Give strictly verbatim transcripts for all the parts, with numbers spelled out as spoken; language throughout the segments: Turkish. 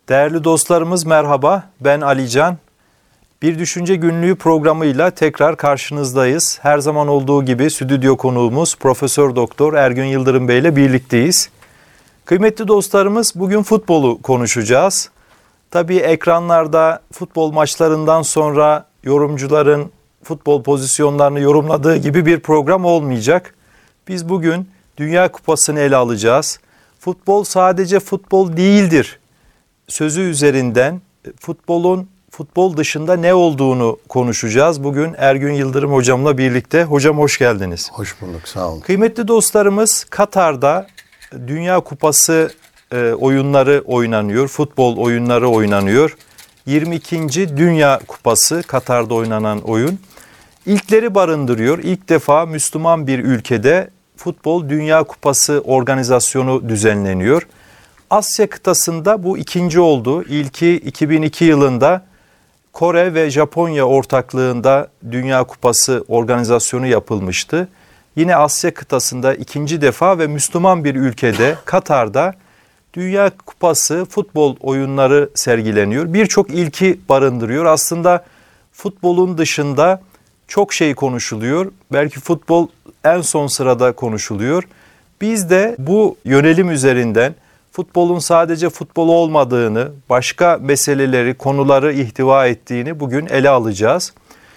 Değerli dostlarımız merhaba, ben Ali Can. Bir Düşünce Günlüğü programıyla tekrar karşınızdayız. Her zaman olduğu gibi stüdyo konuğumuz Profesör Doktor Ergün Yıldırım Bey ile birlikteyiz. Kıymetli dostlarımız, bugün futbolu konuşacağız. Tabii ekranlarda futbol maçlarından sonra yorumcuların futbol pozisyonlarını yorumladığı gibi bir program olmayacak. Biz bugün Dünya Kupası'nı ele alacağız. Futbol sadece futbol değildir sözü üzerinden futbolun futbol dışında ne olduğunu konuşacağız. Bugün Ergün Yıldırım hocamla birlikte. Hocam hoş geldiniz. Hoş bulduk, sağ olun. Kıymetli dostlarımız, Katar'da Dünya Kupası e, oyunları oynanıyor. Futbol oyunları oynanıyor. yirmi ikinci Dünya Kupası Katar'da oynanan oyun. İlkleri barındırıyor. İlk defa Müslüman bir ülkede Futbol Dünya Kupası organizasyonu düzenleniyor. Asya kıtasında bu ikinci oldu. İlki iki bin iki yılında Kore ve Japonya ortaklığında Dünya Kupası organizasyonu yapılmıştı. Yine Asya kıtasında ikinci defa ve Müslüman bir ülkede Katar'da Dünya Kupası futbol oyunları sergileniyor. Birçok ilki barındırıyor. Aslında futbolun dışında çok şey konuşuluyor. Belki futbol en son sırada konuşuluyor. Biz de bu yönelim üzerinden futbolun sadece futbol olmadığını, başka meseleleri, konuları ihtiva ettiğini bugün ele alacağız.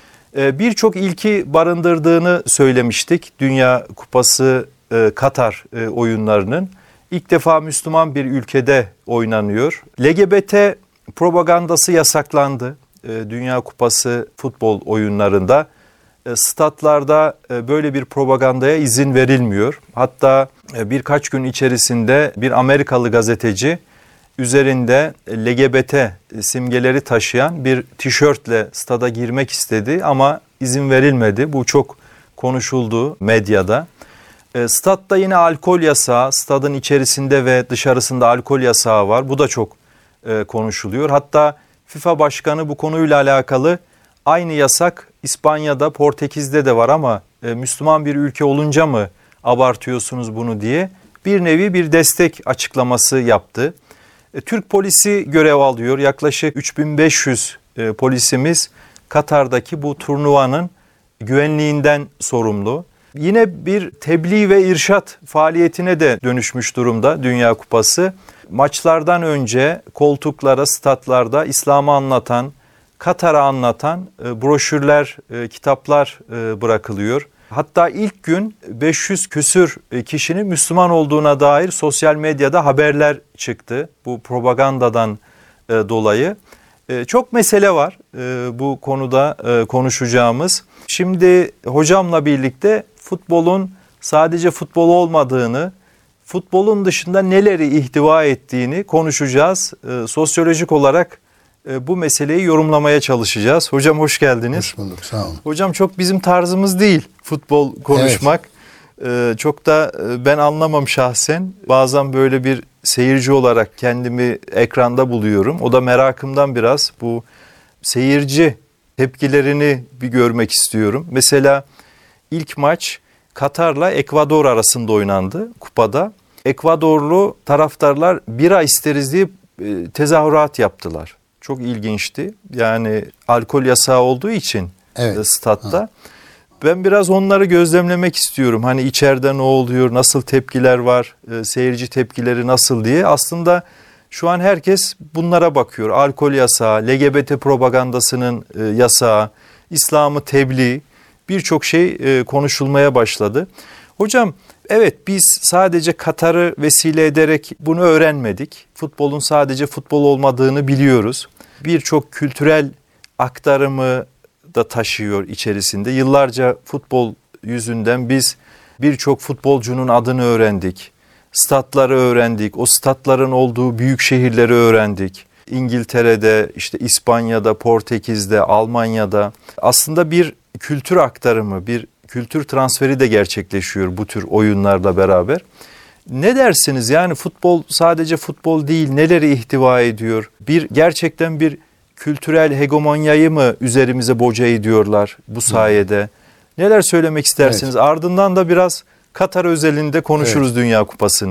Ee, Birçok ilki barındırdığını söylemiştik Dünya Kupası e, Katar e, oyunlarının. İlk defa Müslüman bir ülkede oynanıyor. L G B T propagandası yasaklandı e, Dünya Kupası futbol oyunlarında. E, statlarda e, böyle bir propagandaya izin verilmiyor. Hatta e, birkaç gün içerisinde bir Amerikalı gazeteci üzerinde L G B T simgeleri taşıyan bir tişörtle stada girmek istedi ama izin verilmedi. Bu çok konuşuldu medyada. E, statta yine alkol yasağı, stadın içerisinde ve dışarısında alkol yasağı var. Bu da çok e, konuşuluyor. Hatta FIFA Başkanı bu konuyla alakalı aynı yasak İspanya'da, Portekiz'de de var ama e, Müslüman bir ülke olunca mı abartıyorsunuz bunu diye bir nevi bir destek açıklaması yaptı. E, Türk polisi görev alıyor. Yaklaşık üç bin beş yüz e, polisimiz Katar'daki bu turnuvanın güvenliğinden sorumlu. Yine bir tebliğ ve irşat faaliyetine de dönüşmüş durumda Dünya Kupası. Maçlardan önce koltuklara, statlarda İslam'ı anlatan, Katar'ı anlatan e, broşürler, e, kitaplar e, bırakılıyor. Hatta ilk gün beş yüz küsür e, kişinin Müslüman olduğuna dair sosyal medyada haberler çıktı. Bu propagandadan e, dolayı. E, çok mesele var e, bu konuda e, konuşacağımız. Şimdi hocamla birlikte futbolun sadece futbol olmadığını, futbolun dışında neleri ihtiva ettiğini konuşacağız. E, sosyolojik olarak bu meseleyi yorumlamaya çalışacağız. Hocam hoş geldiniz. Hoş bulduk, sağ olun. Hocam çok bizim tarzımız değil futbol konuşmak. Evet. Ee, çok da ben anlamam şahsen. Bazen böyle bir seyirci olarak kendimi ekranda buluyorum. O da merakımdan biraz bu seyirci tepkilerini bir görmek istiyorum. Mesela ilk maç Katar'la Ekvador arasında oynandı kupada. Ekvadorlu taraftarlar bira isteriz diye tezahürat yaptılar. Çok ilginçti. Yani alkol yasağı olduğu için evet. Statta. Ha. Ben biraz onları gözlemlemek istiyorum. Hani içeride ne oluyor, nasıl tepkiler var, e, seyirci tepkileri nasıl diye. Aslında şu an herkes bunlara bakıyor. Alkol yasağı, L G B T propagandasının e, yasağı, İslam'ı tebliğ, birçok şey e, konuşulmaya başladı. Hocam, evet biz sadece Katar'ı vesile ederek bunu öğrenmedik. Futbolun sadece futbol olmadığını biliyoruz. Birçok kültürel aktarımı da taşıyor içerisinde. Yıllarca futbol yüzünden biz birçok futbolcunun adını öğrendik. Statları öğrendik. O statların olduğu büyük şehirleri öğrendik. İngiltere'de, işte İspanya'da, Portekiz'de, Almanya'da aslında bir kültür aktarımı, bir kültür transferi de gerçekleşiyor bu tür oyunlarla beraber. Ne dersiniz? Yani futbol sadece futbol değil, neleri ihtiva ediyor? Bir gerçekten bir kültürel hegemonyayı mı üzerimize boca ediyorlar bu sayede? Neler söylemek istersiniz? Evet. Ardından da biraz Katar özelinde konuşuruz, evet. Dünya Kupası'nı.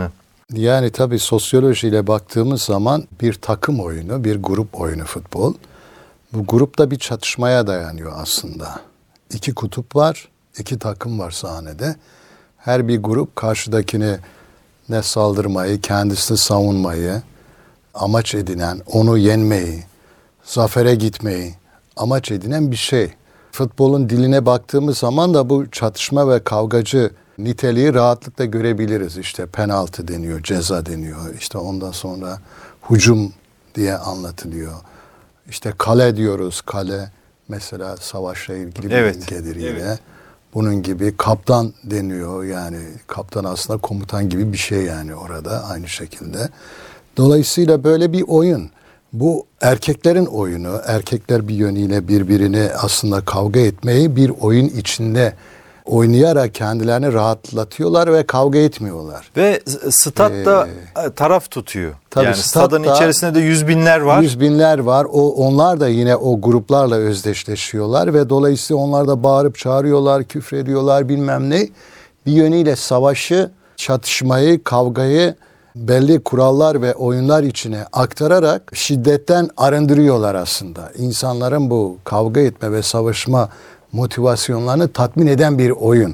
Yani tabii sosyolojiyle baktığımız zaman bir takım oyunu, bir grup oyunu futbol. Bu grupta bir çatışmaya dayanıyor aslında. İki kutup var, iki takım var sahnede. Her bir grup karşıdakini ne saldırmayı, kendisini savunmayı amaç edinen, onu yenmeyi, zafere gitmeyi amaç edinen bir şey. Futbolun diline baktığımız zaman da bu çatışma ve kavgacı niteliği rahatlıkla görebiliriz. İşte penaltı deniyor, ceza deniyor. İşte ondan sonra hücum diye anlatılıyor. İşte kale diyoruz, kale mesela savaşla ilgili bir evet, imgedir yine. evet. Bunun gibi kaptan deniyor, yani kaptan aslında komutan gibi bir şey yani orada aynı şekilde. Dolayısıyla böyle bir oyun. Bu erkeklerin oyunu, erkekler bir yönüyle birbirini aslında kavga etmeyi bir oyun içinde oynayarak kendilerini rahatlatıyorlar ve kavga etmiyorlar. Ve statta ee, taraf tutuyor. Yani stadın içerisinde de yüz binler var. Yüz binler var. O, onlar da yine o gruplarla özdeşleşiyorlar ve dolayısıyla onlar da bağırıp çağırıyorlar, küfrediyorlar bilmem ne. Bir yönüyle savaşı, çatışmayı, kavgayı belli kurallar ve oyunlar içine aktararak şiddetten arındırıyorlar aslında. İnsanların bu kavga etme ve savaşma motivasyonlarını tatmin eden bir oyun.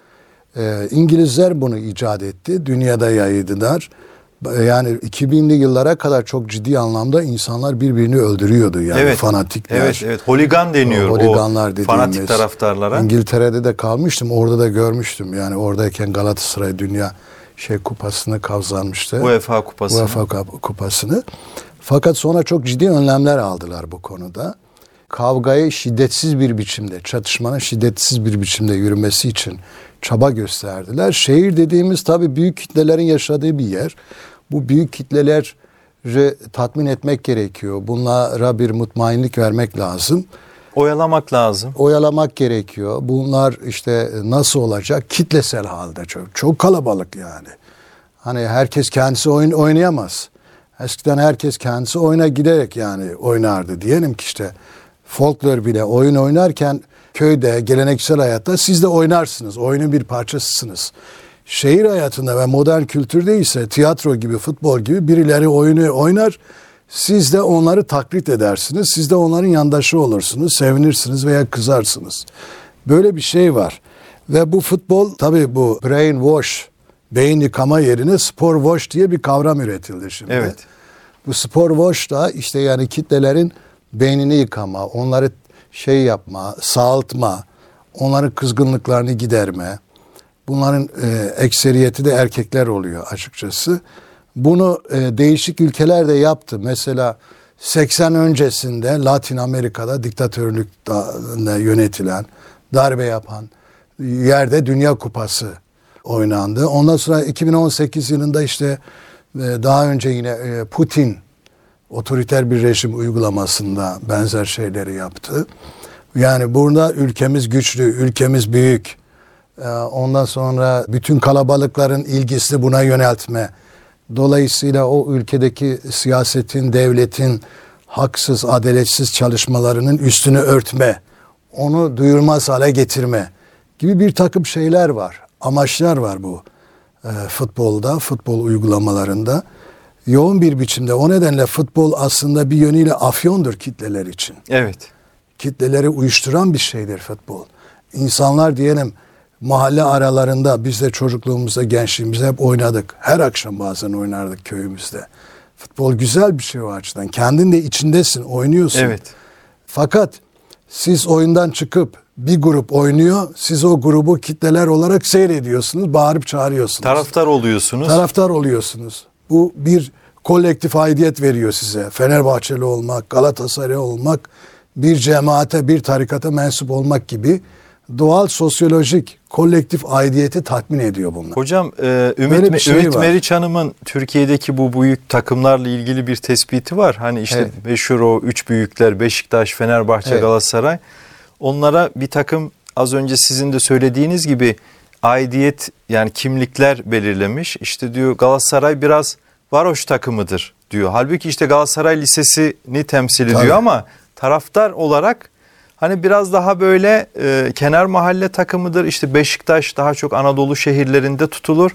Ee, İngilizler bunu icat etti. Dünyada yaydılar. Yani iki binli yıllara kadar çok ciddi anlamda insanlar birbirini öldürüyordu yani evet, fanatikler. Evet, evet. Holigan deniyor o, o fanatik taraftarlara. İngiltere'de de kalmıştım. Orada da görmüştüm. Yani oradayken Galatasaray Dünya şey kupasını kazanmıştı. UEFA kupasını. UEFA kupasını. Fakat sonra çok ciddi önlemler aldılar bu konuda. Kavgayı şiddetsiz bir biçimde, çatışmanın şiddetsiz bir biçimde yürümesi için çaba gösterdiler. Şehir dediğimiz tabii büyük kitlelerin yaşadığı bir yer. Bu büyük kitleleri tatmin etmek gerekiyor. Bunlara bir mutmainlik vermek lazım. Oyalamak lazım. Oyalamak gerekiyor. Bunlar işte nasıl olacak? Kitlesel halde çok. Çok kalabalık yani. Hani herkes kendisi oyun oynayamaz. Eskiden herkes kendisi oyuna giderek yani oynardı. Diyelim ki işte folklor bile oyun oynarken köyde, geleneksel hayatta siz de oynarsınız. Oyunun bir parçasısınız. Şehir hayatında ve modern kültürde ise tiyatro gibi, futbol gibi birileri oyunu oynar. Siz de onları taklit edersiniz. Siz de onların yandaşı olursunuz. Sevinirsiniz veya kızarsınız. Böyle bir şey var. Ve bu futbol tabii bu brain wash, beyin yıkama yerine spor wash diye bir kavram üretildi şimdi. Evet. Bu spor wash da işte yani kitlelerin beynini yıkama, onları şey yapma, sağaltma, onların kızgınlıklarını giderme. Bunların e, ekseriyeti de erkekler oluyor açıkçası. Bunu e, değişik ülkeler de yaptı. Mesela seksen öncesinde Latin Amerika'da diktatörlükle yönetilen, darbe yapan yerde Dünya Kupası oynandı. Ondan sonra iki bin on sekiz yılında işte e, daha önce yine e, Putin otoriter bir rejim uygulamasında benzer şeyleri yaptı. Yani burada ülkemiz güçlü, ülkemiz büyük. E, ondan sonra bütün kalabalıkların ilgisini buna yöneltme. Dolayısıyla o ülkedeki siyasetin, devletin haksız, adaletsiz çalışmalarının üstünü örtme, onu duyurmaz hale getirme gibi bir takım şeyler var. Amaçlar var bu e, futbolda, futbol uygulamalarında. Yoğun bir biçimde. O nedenle futbol aslında bir yönüyle afyondur kitleler için. Evet. Kitleleri uyuşturan bir şeydir futbol. İnsanlar diyelim mahalle aralarında biz de çocukluğumuzda, gençliğimizde hep oynadık. Her akşam bazen oynardık köyümüzde. Futbol güzel bir şey o açıdan. Kendin de içindesin, oynuyorsun. Evet. Fakat siz oyundan çıkıp bir grup oynuyor, siz o grubu kitleler olarak seyrediyorsunuz, bağırıp çağırıyorsunuz. Taraftar oluyorsunuz. Taraftar oluyorsunuz. Bu bir kolektif aidiyet veriyor size. Fenerbahçeli olmak, Galatasaray olmak, bir cemaate, bir tarikata mensup olmak gibi doğal sosyolojik kolektif aidiyeti tatmin ediyor bunlar. Hocam e, Ümit, Me- şey Ümit Meriç Hanım'ın Türkiye'deki bu büyük takımlarla ilgili bir tespiti var. Hani işte evet. meşhur o üç büyükler Beşiktaş, Fenerbahçe, evet. Galatasaray. Onlara bir takım az önce sizin de söylediğiniz gibi aidiyet yani kimlikler belirlemiş. İşte diyor Galatasaray biraz varoş takımıdır diyor. Halbuki işte Galatasaray Lisesi'ni temsil ediyor Tabii. ama taraftar olarak hani biraz daha böyle e, kenar mahalle takımıdır. İşte Beşiktaş daha çok Anadolu şehirlerinde tutulur.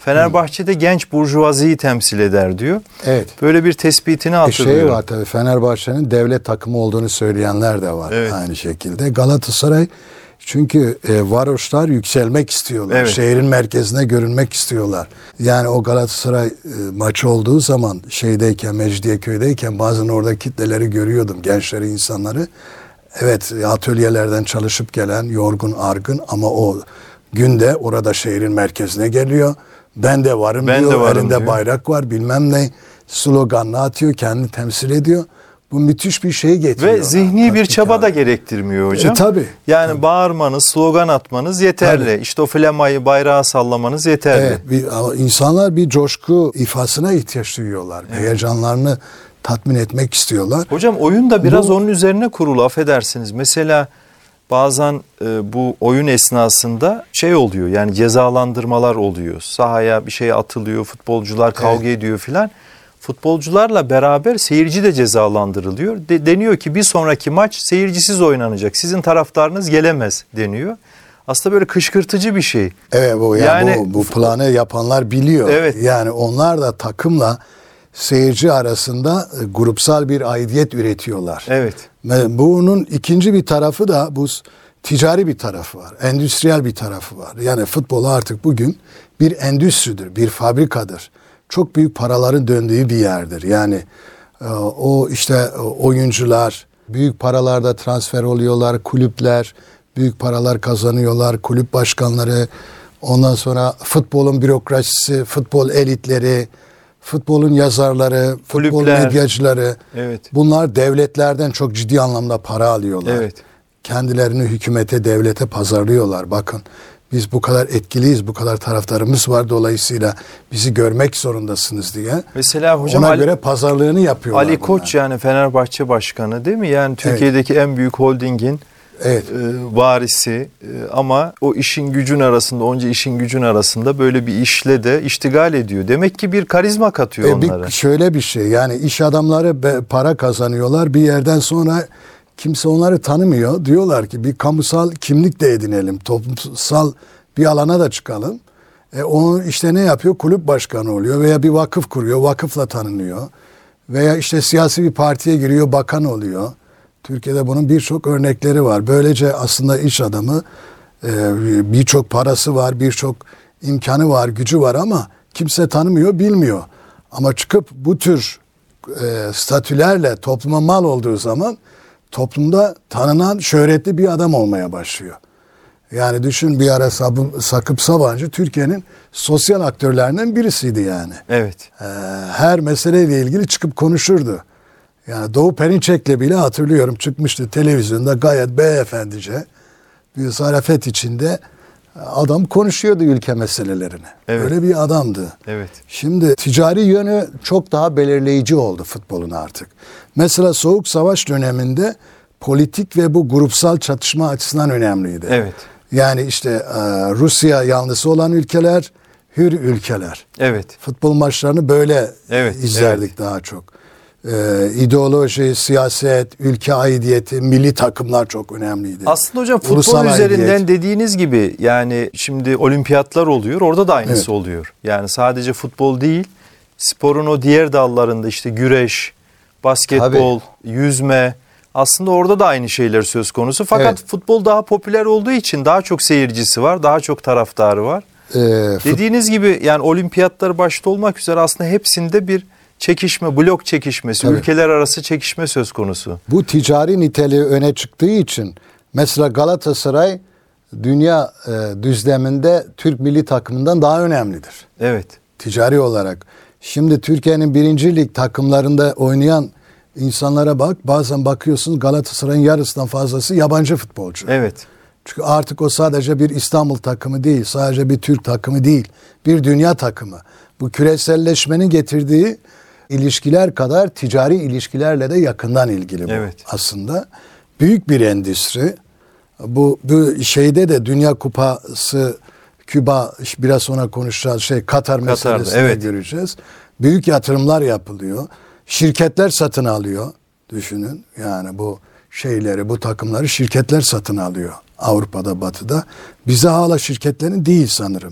Fenerbahçe'de genç burjuvaziyi temsil eder diyor. Evet. Böyle bir tespitini E hatırlıyorum. şey var tabii, Fenerbahçe'nin devlet takımı olduğunu söyleyenler de var, Evet. aynı şekilde. Galatasaray çünkü e, varoşlar yükselmek istiyorlar. Evet. Şehrin merkezine görünmek istiyorlar. Yani o Galatasaray e, maçı olduğu zaman şeydeyken, Mecidiyeköy'deyken bazen orada kitleleri görüyordum. Gençleri, insanları. Evet, atölyelerden çalışıp gelen, yorgun, argın ama o günde orada şehrin merkezine geliyor. Ben de varım Ben diyor. de varım Elinde diyor. bayrak var, bilmem ne. Sloganını atıyor, kendini temsil ediyor. Bu müthiş bir şey getiriyor. Ve zihni bir Tatmin çaba da kârı. gerektirmiyor hocam. E, tabii. Yani Tabii. bağırmanız, slogan atmanız yeterli. Tabii. İşte o flamayı, bayrağı sallamanız yeterli. Evet, bir, ama insanlar bir coşku ifasına ihtiyaç duyuyorlar. Evet. Heyecanlarını tatmin etmek istiyorlar. Hocam oyun da biraz Bu- onun üzerine kurulu, affedersiniz. Mesela bazen e, bu oyun esnasında şey oluyor, yani cezalandırmalar oluyor. Sahaya bir şey atılıyor, futbolcular kavga ediyor filan. Futbolcularla beraber seyirci de cezalandırılıyor. De, deniyor ki bir sonraki maç seyircisiz oynanacak. Sizin taraftarınız gelemez deniyor. Aslında böyle kışkırtıcı bir şey. Evet, bu yani, Yani- bu, bu planı yapanlar biliyor. Evet. Yani onlar da takımla seyirci arasında e, grupsal bir aidiyet üretiyorlar. Evet. Ve bunun ikinci bir tarafı da bu s- ticari bir tarafı var. Endüstriyel bir tarafı var. Yani futbol artık bugün bir endüstridir, bir fabrikadır. Çok büyük paraların döndüğü bir yerdir. Yani e, o işte e, oyuncular büyük paralarda transfer oluyorlar, kulüpler büyük paralar kazanıyorlar, kulüp başkanları, ondan sonra futbolun bürokrasisi, futbol elitleri, futbolun yazarları, futbol Kulüpler. medyacıları. Evet. Bunlar devletlerden çok ciddi anlamda para alıyorlar. Evet. Kendilerini hükümete, devlete pazarlıyorlar. Bakın biz bu kadar etkiliyiz, bu kadar taraftarımız var, dolayısıyla bizi görmek zorundasınız diye. Mesela hocam Ona Ali, göre pazarlığını yapıyorlar. Ali Koç bunlar. yani Fenerbahçe Başkanı değil mi? Yani Türkiye'deki en büyük holdingin Evet. e, varisi e, ama o işin gücün arasında, onca işin gücün arasında böyle bir işle de iştigal ediyor. Demek ki bir karizma katıyor E, onlara. bir, şöyle bir şey, yani iş adamları be- para kazanıyorlar, bir yerden sonra kimse onları tanımıyor. Diyorlar ki bir kamusal kimlik de edinelim, toplumsal bir alana da çıkalım. E, o işte ne yapıyor? Kulüp başkanı oluyor veya bir vakıf kuruyor, vakıfla tanınıyor. Veya işte siyasi bir partiye giriyor, bakan oluyor. Türkiye'de bunun birçok örnekleri var. Böylece aslında iş adamı e, birçok parası var, birçok imkanı var, gücü var ama kimse tanımıyor, bilmiyor. Ama çıkıp bu tür e, statülerle topluma mal olduğu zaman toplumda tanınan, şöhretli bir adam olmaya başlıyor. Yani düşün, bir ara Sabı- Sakıp Sabancı Türkiye'nin sosyal aktörlerinden birisiydi yani. Evet. Ee, her meseleyle ilgili çıkıp konuşurdu. Yani Doğu Perinçek'le bile hatırlıyorum, çıkmıştı televizyonda gayet beyefendice bir zarafet içinde adam konuşuyordu ülke meselelerini. Evet. Öyle bir adamdı. Evet. Şimdi ticari yönü çok daha belirleyici oldu futbolun artık. Mesela Soğuk Savaş döneminde politik ve bu grupsal çatışma açısından önemliydi. Evet. Yani işte e, Rusya yanlısı olan ülkeler, hür ülkeler. Evet. Futbol maçlarını böyle Evet, izlerdik evet. daha çok. Ee, ideoloji, siyaset, ülke aidiyeti, milli takımlar çok önemliydi. Aslında hocam futbol Ulusal üzerinden aidiyet. dediğiniz gibi, yani şimdi olimpiyatlar oluyor, orada da aynısı Evet. oluyor. Yani sadece futbol değil, sporun o diğer dallarında işte güreş, basketbol, yüzme, aslında orada da aynı şeyler söz konusu. Fakat Evet. futbol daha popüler olduğu için daha çok seyircisi var, daha çok taraftarı var. Ee, fut- Dediğiniz gibi yani olimpiyatlar başta olmak üzere aslında hepsinde bir çekişme, blok çekişmesi, Tabii. ülkeler arası çekişme söz konusu. bu ticari niteliği öne çıktığı için mesela Galatasaray dünya e, düzleminde Türk milli takımından daha önemlidir. Evet. Ticari olarak. Şimdi Türkiye'nin birinci lig takımlarında oynayan insanlara bak, bazen bakıyorsunuz Galatasaray'ın yarısından fazlası yabancı futbolcu. Evet. Çünkü artık o sadece bir İstanbul takımı değil, sadece bir Türk takımı değil, bir dünya takımı. Bu küreselleşmenin getirdiği ilişkiler kadar ticari ilişkilerle de yakından ilgili bu Evet. aslında. Büyük bir endüstri. Bu, bu şeyde de Dünya Kupası, Küba, biraz sonra konuşacağız şey Katar meselesini evet. göreceğiz. Büyük yatırımlar yapılıyor. Şirketler satın alıyor. Düşünün yani bu şeyleri, bu takımları şirketler satın alıyor Avrupa'da, Batı'da. Bize hala şirketlerin değil sanırım.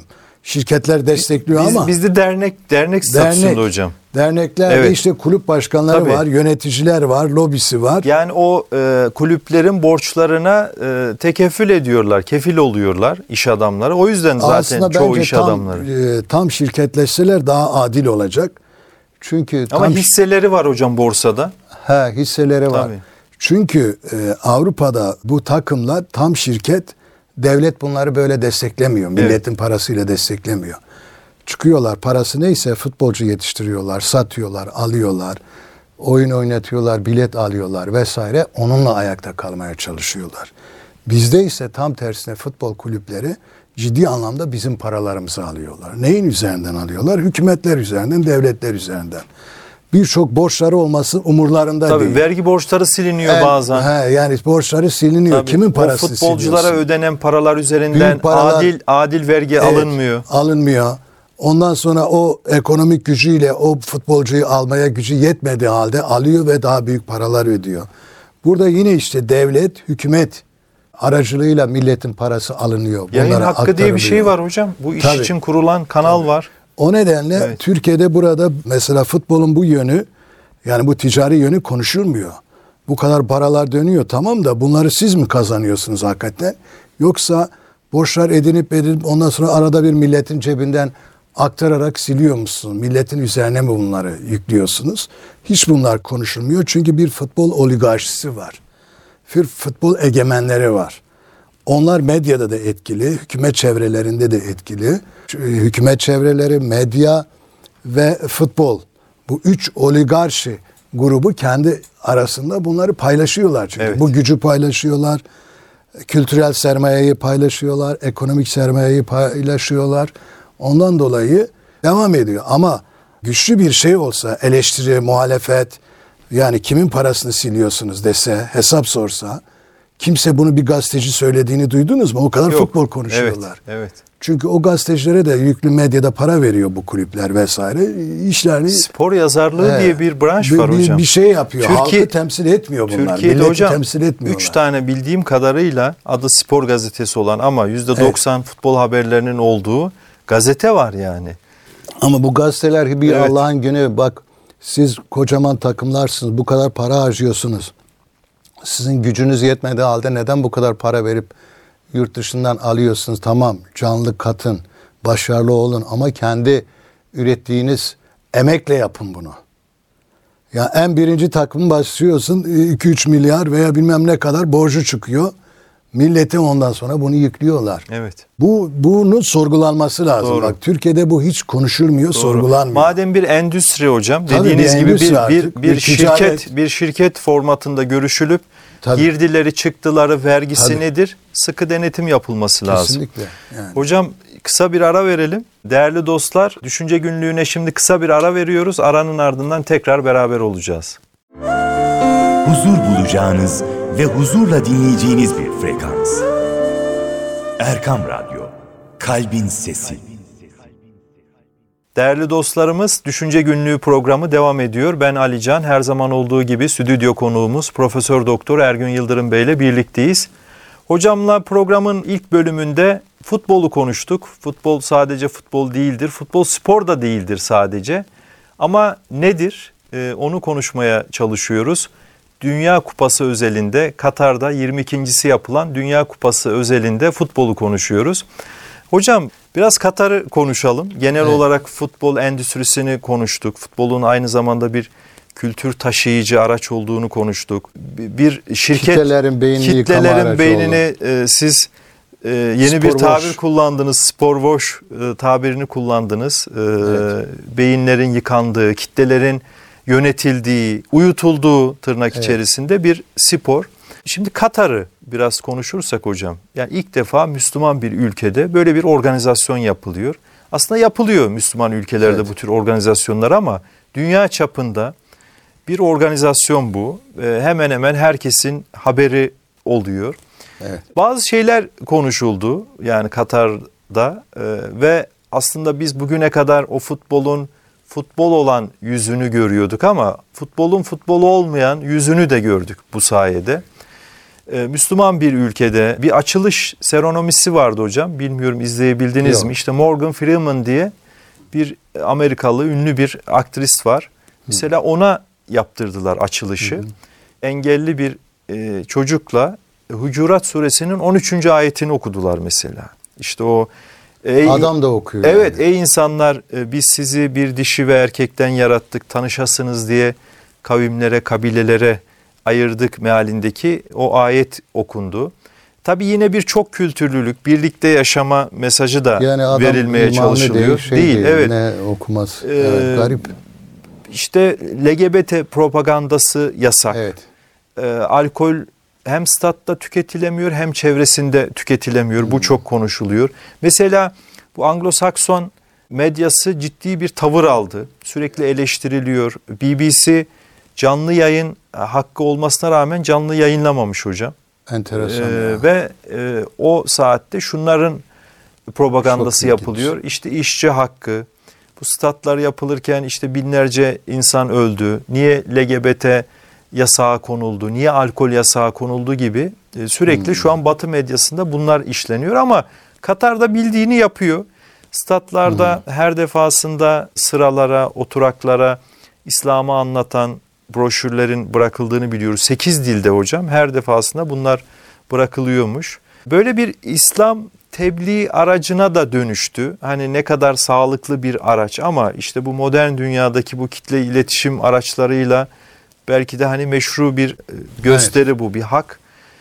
şirketler destekliyor Biz, ama bizde dernek dernek statüsünde dernek, hocam. Derneklerde Evet. işte kulüp başkanları Tabii. var, yöneticiler var, lobisi var. Yani o e, kulüplerin borçlarına e, tekeffül ediyorlar, kefil oluyorlar iş adamları. O yüzden zaten Aslında çoğu bence iş tam, adamları. e, tam şirketleşseler daha adil olacak. Çünkü Ama tam hisseleri var hocam borsada. he, hisseleri var. Tabii. Çünkü e, Avrupa'da bu takımlar tam şirket, devlet bunları böyle desteklemiyor. Milletin parasıyla desteklemiyor. Çıkıyorlar, parası neyse futbolcu yetiştiriyorlar, satıyorlar, alıyorlar, oyun oynatıyorlar, bilet alıyorlar vesaire. Onunla ayakta kalmaya çalışıyorlar. Bizde ise tam tersine futbol kulüpleri ciddi anlamda bizim paralarımızı alıyorlar. Neyin üzerinden alıyorlar? Hükümetler üzerinden, devletler üzerinden. Birçok borçları olması umurlarında Tabii değil. vergi borçları siliniyor El- bazen. He, yani borçları siliniyor. Tabii, Kimin o parası futbolculara siliyorsun? ödenen paralar üzerinden Büyük paralar- adil adil vergi Evet, alınmıyor. Alınmıyor. Ondan sonra o ekonomik gücüyle o futbolcuyu almaya gücü yetmediği halde alıyor ve daha büyük paralar ödüyor. Burada yine işte devlet, hükümet aracılığıyla milletin parası alınıyor. Yayın Bunlara hakkı diye bir şey aktarılıyor. var hocam. Bu iş Tabii. için kurulan kanal var. O nedenle Evet. Türkiye'de burada mesela futbolun bu yönü, yani bu ticari yönü konuşulmuyor. Bu kadar paralar dönüyor, tamam da bunları siz mi kazanıyorsunuz hakikaten? Yoksa borçlar edinip edinip ondan sonra arada bir milletin cebinden aktararak siliyor musunuz? Milletin üzerine mi bunları yüklüyorsunuz? Hiç bunlar konuşulmuyor. Çünkü bir futbol oligarşisi var. Bir futbol egemenleri var. Onlar medyada da etkili, hükümet çevrelerinde de etkili. Hükümet çevreleri, medya ve futbol. Bu üç oligarşi grubu kendi arasında bunları paylaşıyorlar. Çünkü Evet. bu gücü paylaşıyorlar. Kültürel sermayeyi paylaşıyorlar. Ekonomik sermayeyi paylaşıyorlar. Ondan dolayı devam ediyor. Ama güçlü bir şey olsa, eleştiri, muhalefet, yani kimin parasını siliyorsunuz dese, hesap sorsa, kimse bunu bir gazeteci söylediğini duydunuz mu? O kadar Yok. futbol konuşuyorlar. Evet, evet. Çünkü o gazetecilere de yüklü medyada para veriyor bu kulüpler vesaire. İşlerini Spor yazarlığı He, diye bir branş bir, var bir, hocam. Bir şey yapıyor. Türkiye- Halkı temsil etmiyor bunlar. Türkiye'de Milleti hocam temsil etmiyorlar. üç tane bildiğim kadarıyla adı Spor Gazetesi olan ama yüzde doksan futbol haberlerinin olduğu gazete var yani. Ama bu gazeteler gibi Evet. Allah'ın günü, bak siz kocaman takımlarsınız, bu kadar para harcıyorsunuz. Sizin gücünüz yetmediği halde neden bu kadar para verip yurt dışından alıyorsunuz? Tamam, canlı katın, başarılı olun ama kendi ürettiğiniz emekle yapın bunu. Ya en birinci takım başlıyorsun, iki üç milyar veya bilmem ne kadar borcu çıkıyor. Millete ondan sonra bunu yüklüyorlar. Evet. Bu bunun sorgulanması lazım. Doğru. Bak Türkiye'de bu hiç konuşulmuyor, sorgulanmıyor. Madem bir endüstri hocam, Tabii dediğiniz bir gibi endüstri bir artık, bir, bir bir şirket ticaret. bir şirket formatında görüşülüp Tabii. girdileri, çıktıları, vergisi Tabii. nedir? Sıkı denetim yapılması lazım. Kesinlikle. Yani. Hocam kısa bir ara verelim. Değerli dostlar, Düşünce Günlüğü'ne şimdi kısa bir ara veriyoruz. Aranın ardından tekrar beraber olacağız. Huzur bulacağınız ve huzurla dinleyeceğiniz bir frekans. Erkam Radyo, Kalbin Sesi. Değerli dostlarımız, Düşünce Günlüğü programı devam ediyor. Ben Ali Can, her zaman olduğu gibi stüdyo konuğumuz Profesör Doktor Ergün Yıldırım Bey ile birlikteyiz. Hocamla programın ilk bölümünde futbolu konuştuk. Futbol sadece futbol değildir. Futbol spor da değildir sadece. Ama nedir? Ee, onu konuşmaya çalışıyoruz. Dünya Kupası özelinde Katar'da yirmi ikincisi yapılan Dünya Kupası özelinde futbolu konuşuyoruz. Hocam biraz Katar'ı konuşalım. Genel Evet. olarak futbol endüstrisini konuştuk. Futbolun aynı zamanda bir kültür taşıyıcı araç olduğunu konuştuk. Bir şirket Kitlelerin beynini yıkama kitlelerin aracı beynini e, siz e, yeni bir Spor tabir wash. kullandınız. Spor wash e, tabirini kullandınız. E, Evet. Beyinlerin yıkandığı, kitlelerin yönetildiği, uyutulduğu tırnak Evet. içerisinde bir spor. Şimdi Katar'ı biraz konuşursak hocam, yani ilk defa Müslüman bir ülkede böyle bir organizasyon yapılıyor. Aslında yapılıyor Müslüman ülkelerde Evet. bu tür organizasyonlar ama dünya çapında bir organizasyon bu. Ee, hemen hemen herkesin haberi oluyor. Evet. Bazı şeyler konuşuldu yani Katar'da e, ve aslında biz bugüne kadar o futbolun futbol olan yüzünü görüyorduk ama futbolun futbolu olmayan yüzünü de gördük bu sayede. e, Müslüman bir ülkede bir açılış seremonisi vardı hocam. Bilmiyorum izleyebildiniz Yok. mi? İşte Morgan Freeman diye bir Amerikalı ünlü bir aktris var. Mesela ona yaptırdılar açılışı. Hı. Engelli bir e, çocukla Hucurat Suresinin on üçüncü ayetini okudular mesela. İşte o ey, adam da okuyor. Evet, yani. ey insanlar biz sizi bir dişi ve erkekten yarattık, tanışasınız diye kavimlere, kabilelere ayırdık mealindeki o ayet okundu. Tabii yine bir çok kültürlülük, birlikte yaşama mesajı da yani verilmeye çalışılıyor. Değil, şey değil, değil, evet. Ne okuması? Ee, evet, garip. İşte L G B T propagandası yasak. Evet. Ee, alkol hem statta tüketilemiyor hem çevresinde tüketilemiyor. Hmm. Bu çok konuşuluyor. Mesela bu Anglo-Sakson medyası ciddi bir tavır aldı. Sürekli eleştiriliyor. B B C canlı yayın hakkı olmasına rağmen canlı yayınlamamış hocam. Enteresan. Ee, ve e, o saatte şunların propagandası çok yapılıyor. İlginç. İşte işçi hakkı. Bu statlar yapılırken işte binlerce insan öldü. Niye L G B T yasağı konuldu? Niye alkol yasağı konuldu gibi e, sürekli hmm. şu an Batı medyasında bunlar işleniyor ama Katar'da bildiğini yapıyor. Statlarda hmm. her defasında sıralara, oturaklara İslam'ı anlatan broşürlerin bırakıldığını biliyoruz. sekiz dilde hocam her defasında bunlar bırakılıyormuş. Böyle bir İslam tebliğ aracına da dönüştü. Hani ne kadar sağlıklı bir araç ama işte bu modern dünyadaki bu kitle iletişim araçlarıyla belki de hani meşru bir gösteri evet. bu bir hak.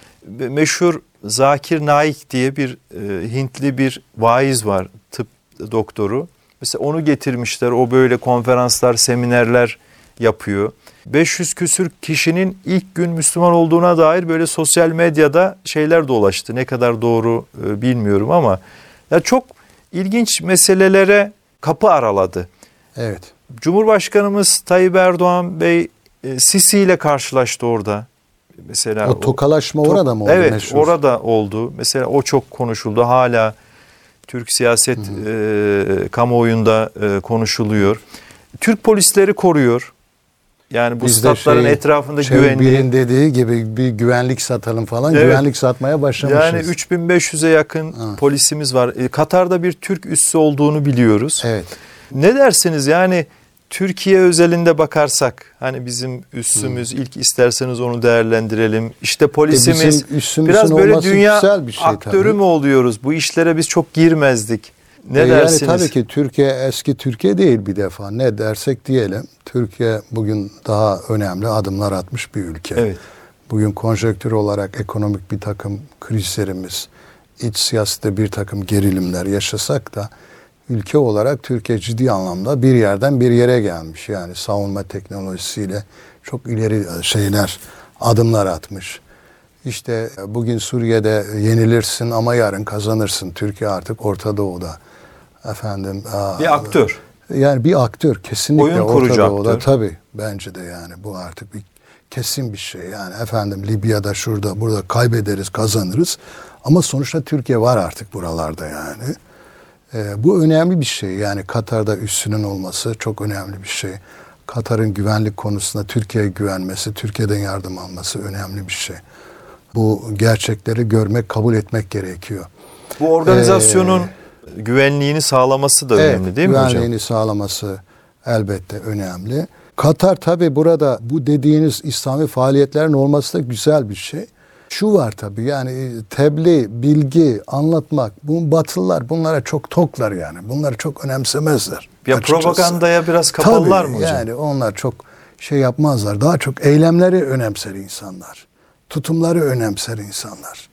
Meşhur Zakir Naik diye bir e, Hintli bir vaiz var, tıp doktoru. Mesela onu getirmişler. O böyle konferanslar, seminerler yapıyor. beş yüz küsür kişinin ilk gün Müslüman olduğuna dair böyle sosyal medyada şeyler dolaştı. Ne kadar doğru e, bilmiyorum ama ya çok ilginç meselelere kapı araladı. Evet. Cumhurbaşkanımız Tayyip Erdoğan Bey e, Sisi ile karşılaştı orada. Mesela o tokalaşma o, orada mı oldu? Evet, meşhur? orada oldu. Mesela o çok konuşuldu. Hala Türk siyaset e, kamuoyunda e, konuşuluyor. Türk polisleri koruyor. Yani bu Bizde statların şey, etrafında şey güvenliği. Birin dediği gibi bir güvenlik satalım falan. Evet. Güvenlik satmaya başlamışız. Yani üç bin beş yüze yakın ha. polisimiz var. E, Katar'da bir Türk üssü olduğunu biliyoruz. Evet. Ne dersiniz yani Türkiye özelinde bakarsak hani bizim üssümüz hmm. ilk isterseniz onu değerlendirelim. İşte polisimiz e biraz böyle dünya bir şey, aktörü tabii. mü oluyoruz? Bu işlere biz çok girmezdik. Ne e dersiniz? Yani tabii ki Türkiye eski Türkiye değil bir defa. Ne dersek diyelim. Türkiye bugün daha önemli adımlar atmış bir ülke. Evet. Bugün konjonktür olarak ekonomik bir takım krizlerimiz, iç siyasette bir takım gerilimler yaşasak da ülke olarak Türkiye ciddi anlamda bir yerden bir yere gelmiş. Yani savunma teknolojisiyle çok ileri şeyler, adımlar atmış. İşte bugün Suriye'de yenilirsin ama yarın kazanırsın. Türkiye artık Orta Doğu'da. Efendim, bir aktör. Yani bir aktör kesinlikle oyun Orta Doğu'da. aktör. Tabii bence de yani bu artık bir kesin bir şey. Yani efendim Libya'da şurada burada kaybederiz kazanırız. Ama sonuçta Türkiye var artık buralarda yani. Ee, bu önemli bir şey. Yani Katar'da üssünün olması çok önemli bir şey. Katar'ın güvenlik konusunda Türkiye'ye güvenmesi, Türkiye'den yardım alması önemli bir şey. Bu gerçekleri görmek, kabul etmek gerekiyor. Bu organizasyonun ee, güvenliğini sağlaması da evet, önemli değil mi hocam? Güvenliğini sağlaması elbette önemli. Katar tabii burada bu dediğiniz İslami faaliyetlerin olması da güzel bir şey. Şu var tabii yani tebliğ, bilgi, anlatmak. Bu Batılılar bunlara çok toklar yani. Bunları çok önemsemezler. Ya açıkçası. Propagandaya biraz kapalılar tabii, mı hocam? Yani onlar çok şey yapmazlar. Daha çok eylemleri önemser insanlar. Tutumları önemser insanlar.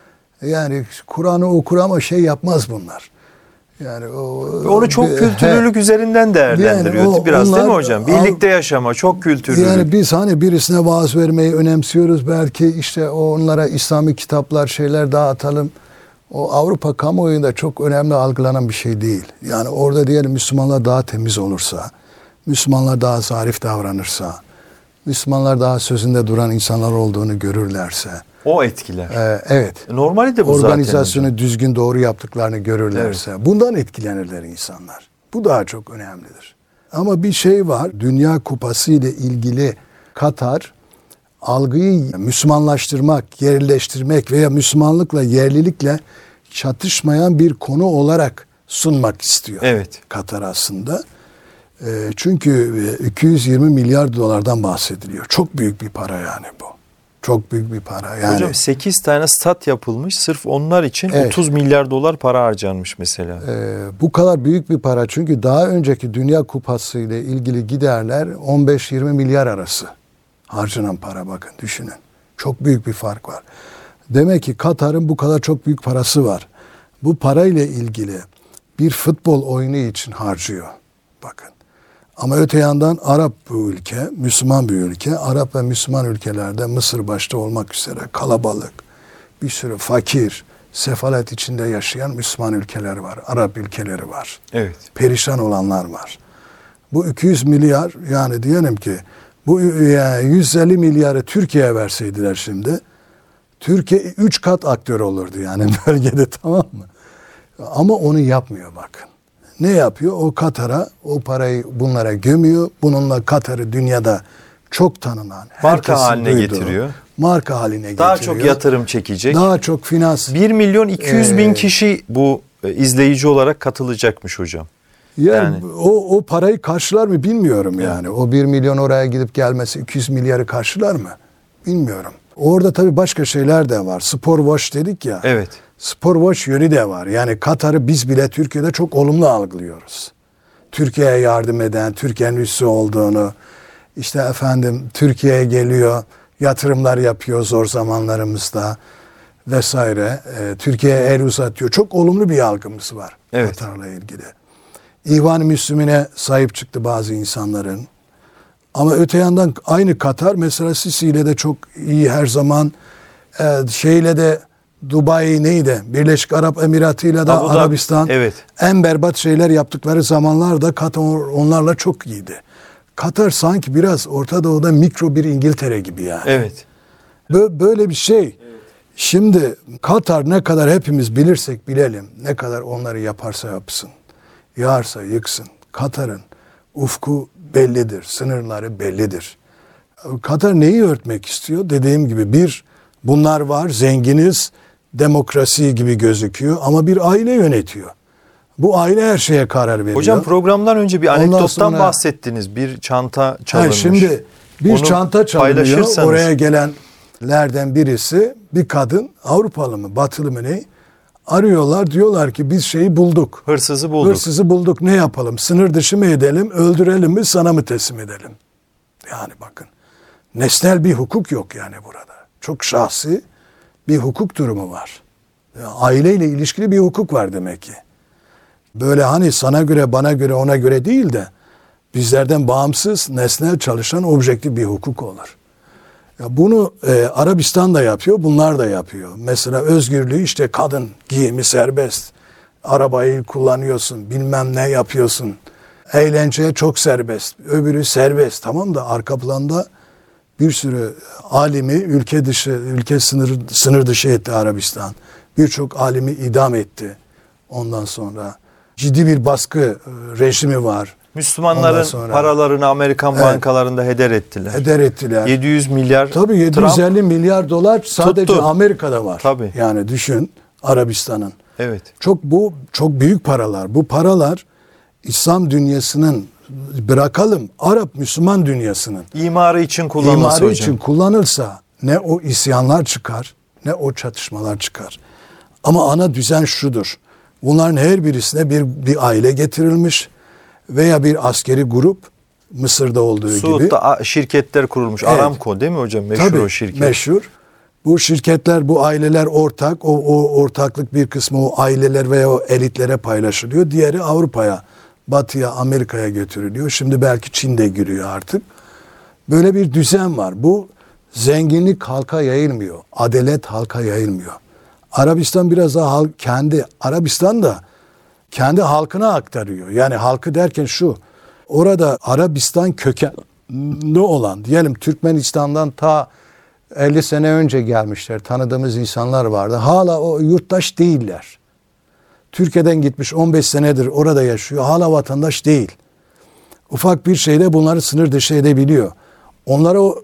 Yani Kur'an'ı okur ama şey yapmaz bunlar. Yani o, onu çok bir, kültürlülük he, üzerinden değerlendiriyor yani o, biraz onlar, değil mi hocam? Birlikte al, yaşama, çok kültürlülük. Yani biz hani birisine vaaz vermeyi önemsiyoruz. Belki işte onlara İslami kitaplar, şeyler dağıtalım. O Avrupa kamuoyunda çok önemli algılanan bir şey değil. Yani orada diyelim Müslümanlar daha temiz olursa, Müslümanlar daha zarif davranırsa, Müslümanlar daha sözünde duran insanlar olduğunu görürlerse. O etkiler. E, evet. Normali de bu organizasyonu zaten düzgün doğru yaptıklarını görürlerse. Evet. Bundan etkilenirler insanlar. Bu daha çok önemlidir. Ama bir şey var. Dünya Kupası ile ilgili Katar algıyı Müslümanlaştırmak, yerleştirmek veya Müslümanlıkla, yerlilikle çatışmayan bir konu olarak sunmak istiyor. Evet. Katar aslında. E, çünkü iki yüz yirmi milyar dolardan bahsediliyor. Çok büyük bir para yani bu. Çok büyük bir para. Yani, Hocam sekiz tane stat yapılmış. Sırf onlar için evet. otuz milyar dolar para harcanmış mesela. E, bu kadar büyük bir para. Çünkü daha önceki Dünya Kupası ile ilgili giderler on beş yirmi milyar arası. Harcanan para, bakın düşünün. Çok büyük bir fark var. Demek ki Katar'ın bu kadar çok büyük parası var. Bu parayla ilgili bir futbol oyunu için harcıyor. Bakın. Ama öte yandan Arap bu ülke, Müslüman bir ülke. Arap ve Müslüman ülkelerde Mısır başta olmak üzere kalabalık, bir sürü fakir, sefalet içinde yaşayan Müslüman ülkeler var. Arap ülkeleri var. Evet. Perişan olanlar var. Bu iki yüz milyar, yani diyelim ki bu yani yüz elli milyarı Türkiye'ye verseydiler şimdi, Türkiye üç kat aktör olurdu yani bölgede, tamam mı? Ama onu yapmıyor bakın. Ne yapıyor? O Katar'a o parayı bunlara gömüyor. Bununla Katar'ı dünyada çok tanınan, Marka haline duyduğu, getiriyor. Marka haline Daha getiriyor. çok yatırım çekecek. Daha çok finans. bir milyon iki yüz bin Ee, kişi bu e, izleyici olarak katılacakmış hocam. Yani, Yani- o o parayı karşılar mı bilmiyorum yani. O bir milyon oraya gidip gelmesi iki yüz milyarı karşılar mı? Bilmiyorum. Orada tabii başka şeyler de var. Spor wash dedik ya. Evet. Spor wash yönü de var. Yani Katar'ı biz bile Türkiye'de çok olumlu algılıyoruz. Türkiye'ye yardım eden, Türkiye'nin üssü olduğunu, işte efendim Türkiye'ye geliyor, yatırımlar yapıyor zor zamanlarımızda vesaire. Ee, Türkiye'ye el uzatıyor. Çok olumlu bir algımız var Evet. Katar'la ilgili. İhvan-ı Müslümine sahip çıktı bazı insanların. Ama öte yandan aynı Katar mesela Sisi ile de çok iyi her zaman, e, şeyle de Dubai neydi? Birleşik Arap Emirati ile de Abu Dhabi, Arabistan evet. en berbat şeyler yaptıkları zamanlarda Katar onlarla çok iyiydi. Katar sanki biraz Orta Doğu'da mikro bir İngiltere gibi yani. Evet. Bö- Böyle bir şey. Şimdi Katar ne kadar hepimiz bilirsek bilelim, ne kadar onları yaparsa yapsın, yağarsa yıksın, Katar'ın ufku bellidir, sınırları bellidir. Katar neyi örtmek istiyor? Dediğim gibi bir, bunlar var, zenginiz, demokrasi gibi gözüküyor ama bir aile yönetiyor. Bu aile her şeye karar veriyor. Hocam programdan önce bir Ondan anekdottan sonra- bahsettiniz. Bir çanta Ha, çalınmış. şimdi bir Onu çanta çalınıyor. paylaşırsanız. Oraya gelenlerden birisi bir kadın, Avrupalı mı, Batılı mı ne? Arıyorlar, diyorlar ki biz şeyi bulduk. Hırsızı bulduk. Hırsızı bulduk, ne yapalım? Sınır dışı mı edelim, öldürelim mi, sana mı teslim edelim? Yani bakın, nesnel bir hukuk yok yani burada. Çok şahsi bir hukuk durumu var. Yani aileyle ilişkili bir hukuk var demek ki. Böyle hani sana göre, bana göre, ona göre değil de bizlerden bağımsız, nesnel çalışan objektif bir hukuk olur. Ya bunu e, Arabistan da yapıyor, bunlar da yapıyor. Mesela özgürlüğü, işte kadın giyimi serbest. Arabayı kullanıyorsun, bilmem ne yapıyorsun. Eğlenceye çok serbest. Öbürü serbest, tamam da arka planda bir sürü alimi ülke dışı, ülke sınır, sınır dışı etti Arabistan. Birçok alimi idam etti. Ondan sonra ciddi bir baskı e, rejimi var. Ondan Müslümanların sonra- paralarını Amerikan Evet. bankalarında heder ettiler. Heder ettiler. yedi yüz milyar. Tabii yedi yüz elli Trump, milyar dolar sadece tuttu. Amerika'da var. Tabii. Yani düşün Arabistan'ın. evet. Çok bu çok büyük paralar. Bu paralar İslam dünyasının, bırakalım Arap Müslüman dünyasının İmarı için kullanılması imarı hocam. için kullanılsa ne o isyanlar çıkar, ne o çatışmalar çıkar. Ama ana düzen şudur. Bunların her birisine bir bir aile getirilmiş veya bir askeri grup, Mısır'da olduğu gibi. Suud'da a- şirketler kurulmuş. Evet. Aramco değil mi hocam? Meşhur Tabii, o şirket. meşhur. Bu şirketler, bu aileler ortak. O, o ortaklık bir kısmı o aileler veya o elitlere paylaşılıyor. Diğeri Avrupa'ya, Batı'ya, Amerika'ya götürülüyor. Şimdi belki Çin'de giriyor artık. Böyle bir düzen var. Bu zenginlik halka yayılmıyor. Adalet halka yayılmıyor. Arabistan biraz daha halk, kendi Arabistan da kendi halkına aktarıyor. Yani halkı derken şu. Orada Arabistan kökenli olan, diyelim Türkmenistan'dan ta elli sene önce gelmişler. Tanıdığımız insanlar vardı. Hala o yurttaş değiller. Türkiye'den gitmiş on beş senedir orada yaşıyor. Hala vatandaş değil. Ufak bir şeyle bunları sınır dışı edebiliyor. Onlara o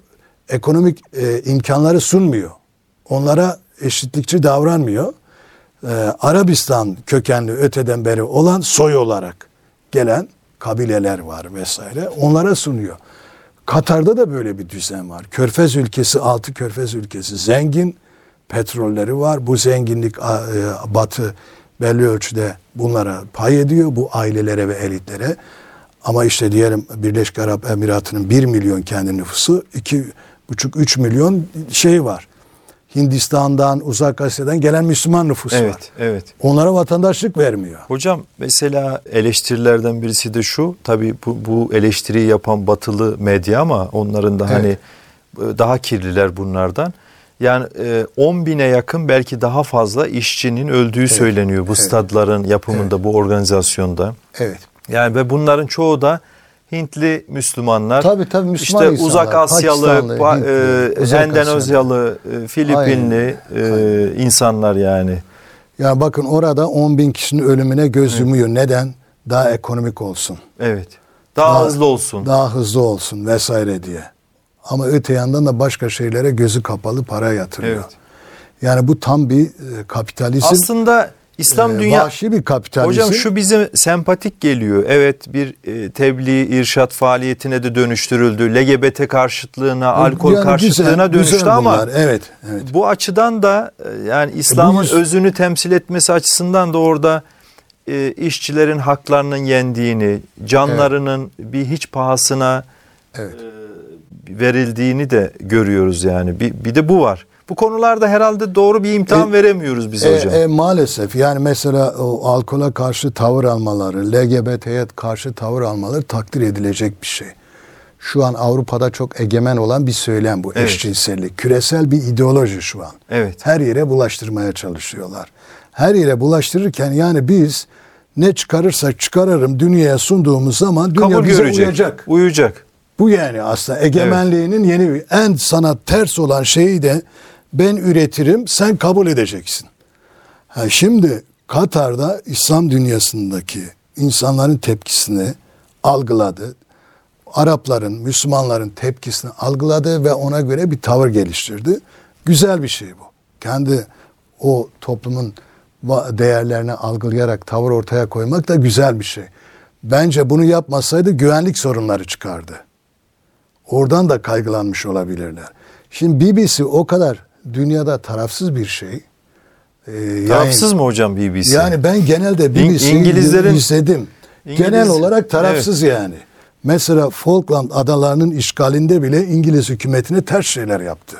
ekonomik e, imkanları sunmuyor. Onlara eşitlikçi davranmıyor. E, Arabistan kökenli öteden beri olan soy olarak gelen kabileler var vesaire. Onlara sunuyor. Katar'da da böyle bir düzen var. Körfez ülkesi, altı Körfez ülkesi zengin, petrolleri var. Bu zenginlik e, Batı belli ölçüde bunlara pay ediyor, bu ailelere ve elitlere. Ama işte diyelim Birleşik Arap Emiratı'nın bir milyon kendi nüfusu, iki buçuk üç milyon şey var. Hindistan'dan, Uzak Asya'dan gelen Müslüman nüfus Evet, var. evet. Onlara vatandaşlık vermiyor. Hocam mesela eleştirilerden birisi de şu, tabii bu, bu eleştiriyi yapan batılı medya ama onların da hani Evet. daha kirliler bunlardan. Yani on bine yakın belki daha fazla işçinin öldüğü evet. söyleniyor bu evet. stadların yapımında, evet. bu organizasyonda. Evet. Yani ve bunların çoğu da Hintli Müslümanlar, tabii, tabii, Müslüman işte insanlar, Uzak Asyalı, Hintli, e, Endonezyalı, e, Filipinli e, insanlar yani. Ya bakın orada on bin kişinin ölümüne göz evet. yumuyor. Neden? Daha ekonomik olsun. Evet. Daha, daha hızlı olsun. Daha hızlı olsun vesaire diye. Ama öte yandan da başka şeylere gözü kapalı para yatırıyor. Evet. Yani bu tam bir e, kapitalizm. Aslında İslam e, dünya vahşi bir kapitalizm. Hocam şu bize sempatik geliyor. Evet, bir e, tebliğ, irşat faaliyetine de dönüştürüldü. L G B T karşıtlığına, alkol yani karşıtlığına güzel, dönüştü güzel ama evet, evet. bu açıdan da e, yani İslam'ın e, özünü temsil etmesi açısından da orada e, işçilerin haklarının yendiğini, canlarının evet. bir hiç pahasına evet. e, verildiğini de görüyoruz yani. Bir, bir de bu var. Bu konularda herhalde doğru bir imtihan e, veremiyoruz biz e, hocam. E, maalesef yani mesela o alkola karşı tavır almaları, L G B T'ye karşı tavır almaları takdir edilecek bir şey. Şu an Avrupa'da çok egemen olan bir söylem bu, evet. eşcinsellik. Küresel bir ideoloji şu an. Evet. Her yere bulaştırmaya çalışıyorlar. Her yere bulaştırırken yani biz ne çıkarırsak çıkarırım dünyaya sunduğumuz zaman dünya kabul bize görecek, uyacak. Uyacak. Bu yani aslında egemenliğinin evet. yeni bir, en sana ters olan şeyi de ben üretirim, sen kabul edeceksin. Ha şimdi Katar'da İslam dünyasındaki insanların tepkisini algıladı. Arapların, Müslümanların tepkisini algıladı ve ona göre bir tavır geliştirdi. Güzel bir şey bu. Kendi o toplumun değerlerini algılayarak tavır ortaya koymak da güzel bir şey. Bence bunu yapmasaydı güvenlik sorunları çıkardı. Oradan da kaygılanmış olabilirler. Şimdi B B C o kadar dünyada tarafsız bir şey. Ee, tarafsız yani, mı hocam B B C? Yani ben genelde B B C'yi İngilizlerin... izledim. İngiliz... Genel olarak tarafsız evet. yani. Mesela Falkland adalarının işgalinde bile İngiliz hükümetine ters şeyler yaptı.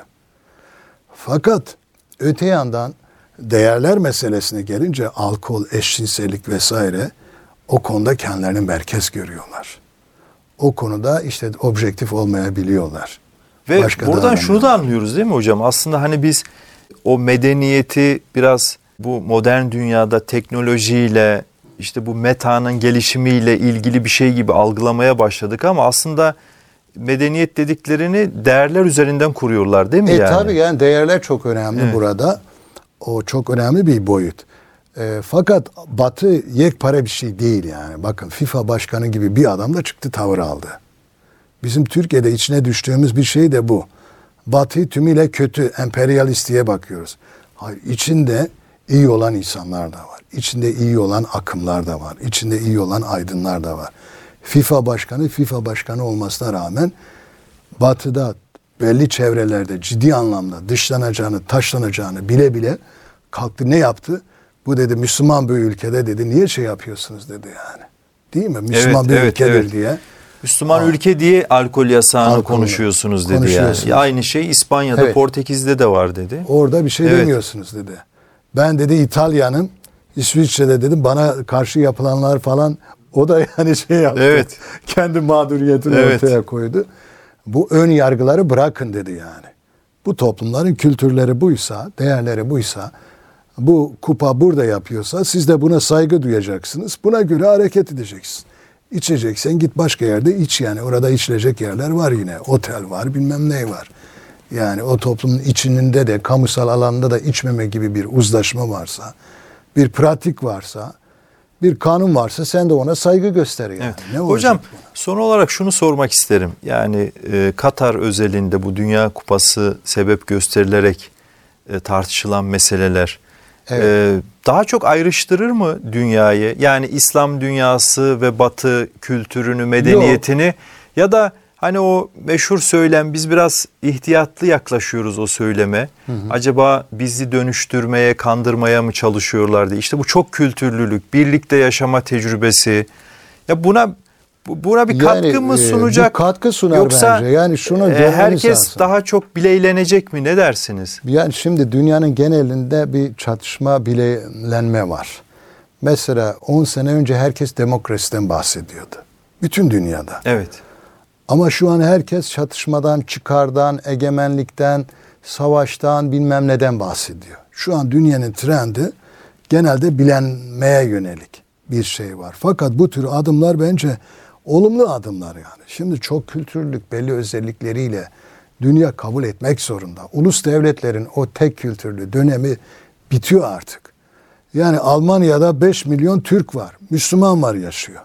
Fakat öte yandan değerler meselesine gelince alkol, eşcinsellik vesaire o konuda kendilerini merkez görüyorlar. O konuda işte objektif olmayabiliyorlar. Ve Başka buradan şunu da anlıyoruz değil mi hocam? Aslında hani biz o medeniyeti biraz bu modern dünyada teknolojiyle işte bu metanın gelişimiyle ilgili bir şey gibi algılamaya başladık ama aslında medeniyet dediklerini değerler üzerinden kuruyorlar değil mi e, yani? Tabii yani değerler çok önemli evet. burada. O çok önemli bir boyut. E, fakat Batı yekpare bir şey değil yani. Bakın FIFA başkanı gibi bir adam da çıktı tavır aldı. Bizim Türkiye'de içine düştüğümüz bir şey de bu. Batı tümüyle kötü, emperyalist diye bakıyoruz. Hayır, içinde iyi olan insanlar da var. İçinde iyi olan akımlar da var. İçinde iyi olan aydınlar da var. FIFA başkanı, FIFA başkanı olmasına rağmen Batı'da belli çevrelerde ciddi anlamda dışlanacağını, taşlanacağını bile bile kalktı. Ne yaptı? Bu dedi Müslüman bir ülkede dedi. Niye şey yapıyorsunuz dedi yani. Değil mi? Müslüman evet, bir evet, ülkedir evet. diye. Müslüman Aa, ülke diye alkol yasağını alkol, konuşuyorsunuz dedi konuşuyorsunuz. yani. Aynı şey İspanya'da, evet. Portekiz'de de var dedi. Orada bir şey evet. demiyorsunuz dedi. Ben dedi İtalya'nın, İsviçre'de dedim bana karşı yapılanlar falan o da yani şey yaptı. Evet. Kendi mağduriyetini evet. ortaya koydu. Bu ön yargıları bırakın dedi yani. Bu toplumların kültürleri buysa, değerleri buysa, bu kupa burada yapıyorsa siz de buna saygı duyacaksınız. Buna göre hareket edeceksin. İçeceksen git başka yerde iç yani. Orada içilecek yerler var yine. Otel var, bilmem ne var. Yani o toplumun içinde de, kamusal alanda da içmeme gibi bir uzlaşma varsa, bir pratik varsa Bir kanun varsa sen de ona saygı göster yani. Evet. Ne Hocam olacak buna? son olarak şunu sormak isterim. Yani e, Katar özelinde bu Dünya Kupası sebep gösterilerek e, tartışılan meseleler Evet. e, daha çok ayrıştırır mı dünyayı? Yani İslam dünyası ve Batı kültürünü, medeniyetini ya da hani o meşhur söylem, biz biraz ihtiyatlı yaklaşıyoruz o söyleme. Hı hı. Acaba bizi dönüştürmeye, kandırmaya mı çalışıyorlar diye. İşte bu çok kültürlülük, birlikte yaşama tecrübesi. Ya buna buna bir katkı Yani, mı e, sunacak? bu katkı sunar Yoksa bence. Yani şunu e, görmeniz herkes lazım. daha çok bileylenecek mi? Ne dersiniz? Yani şimdi dünyanın genelinde bir çatışma, bileylenme var. Mesela on sene önce herkes demokrasiden bahsediyordu. Bütün dünyada. Evet. Ama şu an herkes çatışmadan, çıkardan, egemenlikten, savaştan, bilmem neden bahsediyor. Şu an dünyanın trendi genelde bilenmeye yönelik bir şey var. Fakat bu tür adımlar bence olumlu adımlar yani. Şimdi çok kültürlülük belli özellikleriyle dünya kabul etmek zorunda. Ulus devletlerin o tek kültürlü dönemi bitiyor artık. Yani Almanya'da beş milyon Türk var, Müslüman var yaşıyor.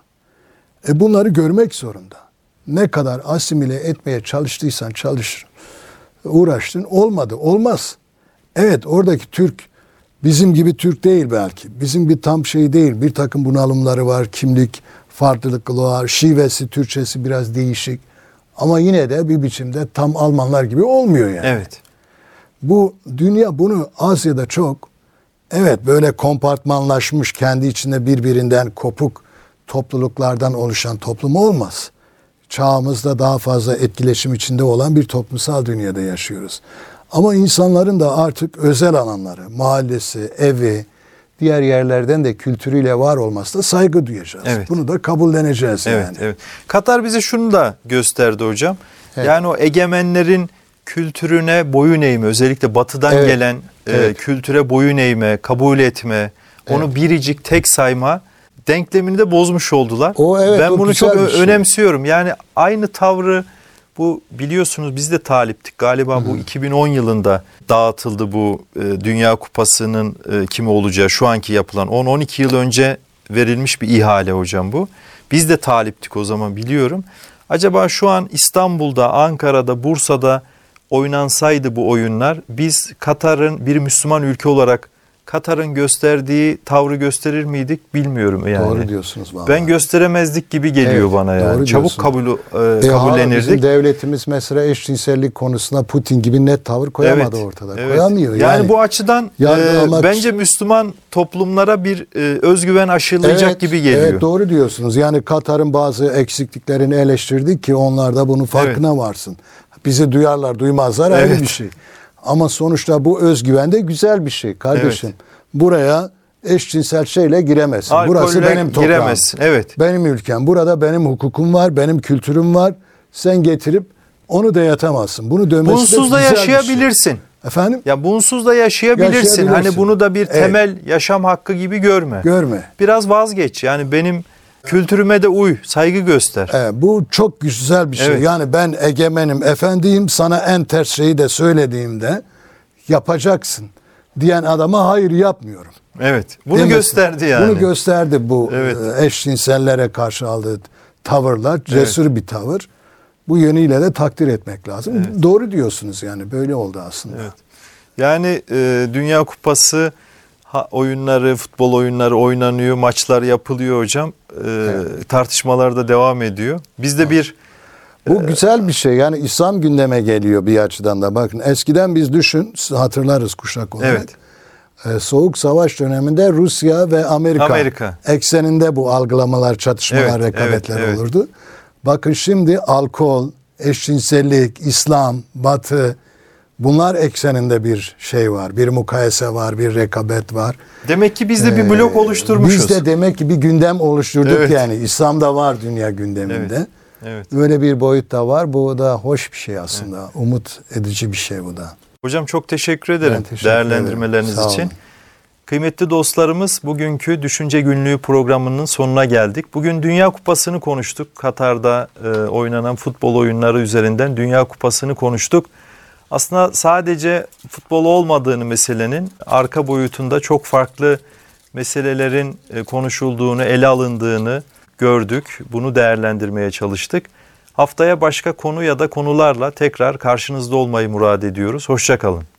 E bunları görmek zorunda. Ne kadar asimile etmeye çalıştıysan çalış, uğraştın, olmadı, olmaz. Evet, oradaki Türk bizim gibi Türk değil belki. Bizim bir tam şey değil. Bir takım bunalımları var, kimlik farklılıkları var, şivesi, Türkçesi biraz değişik. Ama yine de bir biçimde tam Almanlar gibi olmuyor yani. Evet. Bu dünya bunu Asya'da çok, evet böyle kompartmanlaşmış, kendi içinde birbirinden kopuk topluluklardan oluşan toplum olmaz. Çağımızda daha fazla etkileşim içinde olan bir toplumsal dünyada yaşıyoruz. Ama insanların da artık özel alanları, mahallesi, evi, diğer yerlerden de kültürüyle var olmasına saygı duyacağız. Evet. Bunu da kabulleneceğiz Evet, yani. evet. Katar bize şunu da gösterdi hocam. Evet. Yani o egemenlerin kültürüne boyun eğme, özellikle batıdan Evet, gelen evet. e, kültüre boyun eğme, kabul etme, onu Evet. biricik tek sayma denklemini de bozmuş oldular. O, evet, ben o bunu güzel çok bir şey. önemsiyorum. Yani aynı tavrı, bu biliyorsunuz biz de taliptik. Galiba bu iki bin on yılında dağıtıldı bu e, Dünya Kupası'nın e, kimi olacağı, şu anki yapılan on on iki yıl önce verilmiş bir ihale hocam bu. Biz de taliptik o zaman, biliyorum. Acaba şu an İstanbul'da, Ankara'da, Bursa'da oynansaydı bu oyunlar, biz Katar'ın bir Müslüman ülke olarak Katar'ın gösterdiği tavrı gösterir miydik bilmiyorum yani. Doğru diyorsunuz vallahi. Ben gösteremezdik gibi geliyor Evet, bana yani. doğru Çabuk diyorsun. kabul E, e, ha, kabullenirdik. bizim devletimiz mesela eşcinsellik konusunda Putin gibi net tavır koyamadı ortada. evet. Koyamıyor yani. Yani bu açıdan e, yargılamak- bence Müslüman toplumlara bir e, özgüven aşılayacak Evet, gibi geliyor. Evet, doğru diyorsunuz. Yani Katar'ın bazı eksikliklerini eleştirdik ki onlar da bunun farkına varsın. Bizi duyarlar duymazlar ayrı Evet. bir şey. Ama sonuçta bu özgüven de güzel bir şey kardeşim. Evet. Buraya eşcinsel şeyle giremezsin. Alkolle Burası benim toprağım. giremezsin, evet. Benim ülkem. Burada benim hukukum var, benim kültürüm var. Sen getirip onu dayatamazsın. Bunu dönmesi Bunsuz da güzel bir şey. yaşayabilirsin. Efendim? Ya bunsuz da yaşayabilirsin. Yaşayabilirsin. Hani bunu da bir Evet. temel yaşam hakkı gibi görme. Görme. Biraz vazgeç. Yani benim kültürüme de uy, saygı göster. Evet, bu çok güzel bir şey. Evet. Yani ben egemenim, efendiyim, sana en ters şeyi de söylediğimde yapacaksın diyen adama hayır yapmıyorum. Evet. Bunu Demesi. gösterdi yani. Bunu gösterdi bu Evet. e, eşcinsellere karşı aldığı tavırlar. Cesur bir tavır. Bu yönüyle de takdir etmek lazım. Evet. Doğru diyorsunuz yani. Böyle oldu aslında. Evet. Yani e, Dünya Kupası ha, oyunları, futbol oyunları oynanıyor, maçlar yapılıyor hocam. E, tartışmalar da devam ediyor. Bizde bir Bu güzel bir şey. Yani İslam gündeme geliyor bir açıdan da. Bakın eskiden biz düşün, hatırlarız kuşak olarak. Evet. Ee, Soğuk Savaş döneminde Rusya ve Amerika, Amerika. ekseninde bu algılamalar, çatışmalar, Evet, rekabetler evet, evet. olurdu. Bakın şimdi alkol, eşcinsellik, İslam, Batı, bunlar ekseninde bir şey var. Bir mukayese var, bir rekabet var. demek ki biz de bir Ee, blok oluşturmuşuz. Biz de demek ki bir gündem oluşturduk Evet. yani. İslam da var dünya gündeminde. Evet, evet. Böyle bir boyut da var. Bu da hoş bir şey aslında. Evet. Umut edici bir şey bu da. Hocam çok teşekkür ederim Ben teşekkür değerlendirmeleriniz ederim. Sağ için. olun. Kıymetli dostlarımız, bugünkü Düşünce Günlüğü programının sonuna geldik. Bugün Dünya Kupası'nı konuştuk. Katar'da e, oynanan futbol oyunları üzerinden Dünya Kupası'nı konuştuk. Aslında sadece futbol olmadığını meselenin arka boyutunda çok farklı meselelerin konuşulduğunu, ele alındığını gördük. Bunu değerlendirmeye çalıştık. Haftaya başka konu ya da konularla tekrar karşınızda olmayı murad ediyoruz. Hoşça kalın.